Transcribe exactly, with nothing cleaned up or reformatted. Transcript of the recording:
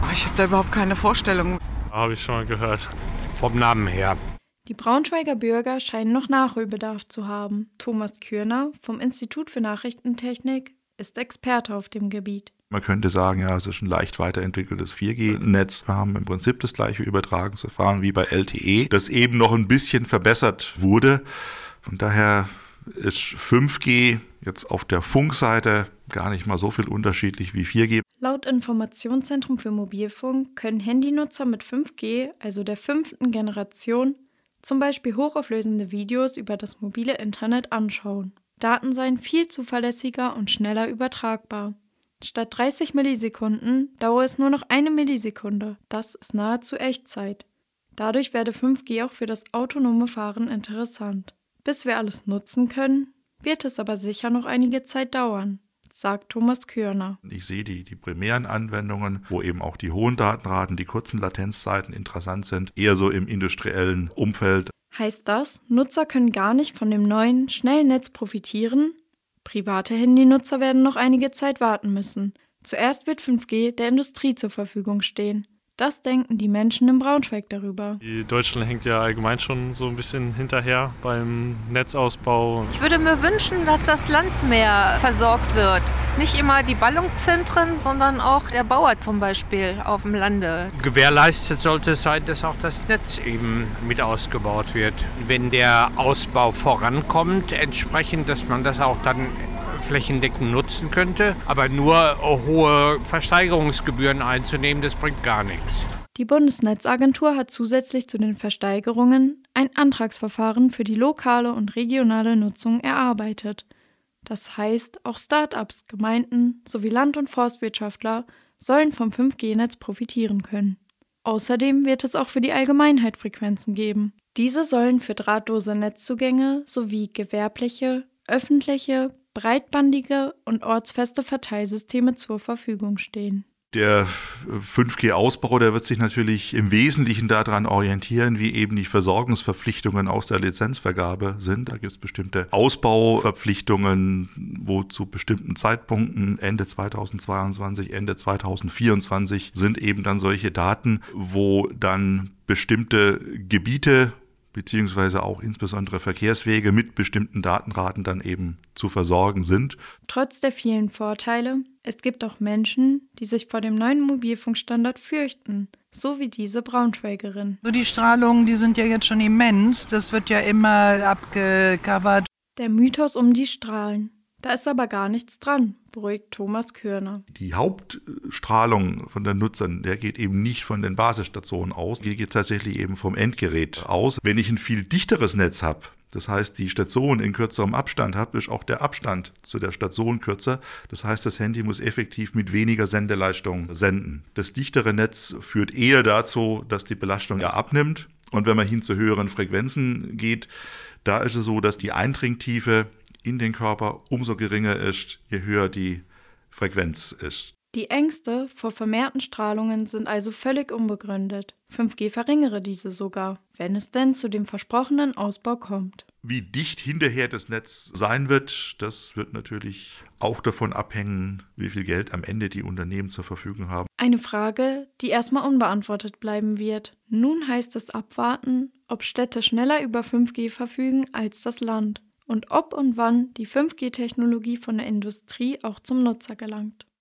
Ich habe da überhaupt keine Vorstellung. Habe ich schon mal gehört. Vom Namen her. Die Braunschweiger Bürger scheinen noch Nachholbedarf zu haben. Thomas Kürner vom Institut für Nachrichtentechnik ist Experte auf dem Gebiet. Man könnte sagen, ja, es ist ein leicht weiterentwickeltes vier G Netz. Wir haben im Prinzip das gleiche Übertragungsverfahren wie bei L T E, das eben noch ein bisschen verbessert wurde. Von daher ist fünf G jetzt auf der Funkseite gar nicht mal so viel unterschiedlich wie vier G. Laut Informationszentrum für Mobilfunk können Handynutzer mit fünf G, also der fünften Generation, zum Beispiel hochauflösende Videos über das mobile Internet anschauen. Daten seien viel zuverlässiger und schneller übertragbar. Statt dreißig Millisekunden dauert es nur noch eine Millisekunde. Das ist nahezu Echtzeit. Dadurch werde fünf G auch für das autonome Fahren interessant. Bis wir alles nutzen können, wird es aber sicher noch einige Zeit dauern, sagt Thomas Kürner. Ich sehe die, die primären Anwendungen, wo eben auch die hohen Datenraten, die kurzen Latenzzeiten interessant sind, eher so im industriellen Umfeld. Heißt das, Nutzer können gar nicht von dem neuen, schnellen Netz profitieren? Private Handynutzer werden noch einige Zeit warten müssen. Zuerst wird fünf G der Industrie zur Verfügung stehen. Das denken die Menschen in Braunschweig darüber. Die Deutschland hängt ja allgemein schon so ein bisschen hinterher beim Netzausbau. Ich würde mir wünschen, dass das Land mehr versorgt wird. Nicht immer die Ballungszentren, sondern auch der Bauer zum Beispiel auf dem Lande. Gewährleistet sollte sein, dass auch das Netz eben mit ausgebaut wird. Wenn der Ausbau vorankommt, entsprechend, dass man das auch dann flächendeckend nutzen könnte, aber nur hohe Versteigerungsgebühren einzunehmen, das bringt gar nichts. Die Bundesnetzagentur hat zusätzlich zu den Versteigerungen ein Antragsverfahren für die lokale und regionale Nutzung erarbeitet. Das heißt, auch Start-ups, Gemeinden sowie Land- und Forstwirtschaftler sollen vom fünf G Netz profitieren können. Außerdem wird es auch für die Allgemeinheit Frequenzen geben. Diese sollen für drahtlose Netzzugänge sowie gewerbliche, öffentliche, breitbandige und ortsfeste Verteilsysteme zur Verfügung stehen. Der fünf G Ausbau, der wird sich natürlich im Wesentlichen daran orientieren, wie eben die Versorgungsverpflichtungen aus der Lizenzvergabe sind. Da gibt es bestimmte Ausbauverpflichtungen, wo zu bestimmten Zeitpunkten, Ende zweitausendzweiundzwanzig, Ende zweitausendvierundzwanzig, sind eben dann solche Daten, wo dann bestimmte Gebiete beziehungsweise auch insbesondere Verkehrswege mit bestimmten Datenraten dann eben zu versorgen sind. Trotz der vielen Vorteile, es gibt auch Menschen, die sich vor dem neuen Mobilfunkstandard fürchten, so wie diese Braunschweigerin. So die Strahlungen, die sind ja jetzt schon immens, das wird ja immer abgecovert. Der Mythos um die Strahlen. Da ist aber gar nichts dran, beruhigt Thomas Kürner. Die Hauptstrahlung von den Nutzern, der geht eben nicht von den Basisstationen aus, die geht tatsächlich eben vom Endgerät aus. Wenn ich ein viel dichteres Netz habe, das heißt, die Station in kürzerem Abstand habe, ist auch der Abstand zu der Station kürzer. Das heißt, das Handy muss effektiv mit weniger Sendeleistung senden. Das dichtere Netz führt eher dazu, dass die Belastung ja abnimmt. Und wenn man hin zu höheren Frequenzen geht, da ist es so, dass die Eindringtiefe in den Körper umso geringer ist, je höher die Frequenz ist. Die Ängste vor vermehrten Strahlungen sind also völlig unbegründet. fünf G verringere diese sogar, wenn es denn zu dem versprochenen Ausbau kommt. Wie dicht hinterher das Netz sein wird, das wird natürlich auch davon abhängen, wie viel Geld am Ende die Unternehmen zur Verfügung haben. Eine Frage, die erstmal unbeantwortet bleiben wird. Nun heißt es abwarten, ob Städte schneller über fünf G verfügen als das Land und ob und wann die fünf G Technologie von der Industrie auch zum Nutzer gelangt.